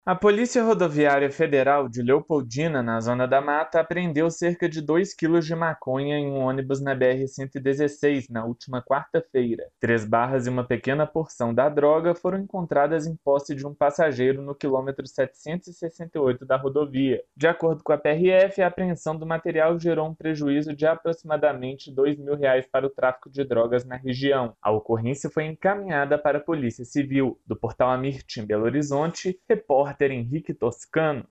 A Polícia Rodoviária Federal de Leopoldina, na Zona da Mata, apreendeu cerca de 2 quilos de maconha em um ônibus na BR-116 na última quarta-feira. 3 barras e uma pequena porção da droga foram encontradas em posse de um passageiro no quilômetro 768 da rodovia. De acordo com a PRF, a apreensão do material gerou um prejuízo de aproximadamente R$ 2.000 para o tráfico de drogas na região. A ocorrência foi encaminhada para a Polícia Civil. Do portal Amirtim, Belo Horizonte, repórter Henrique Toscano.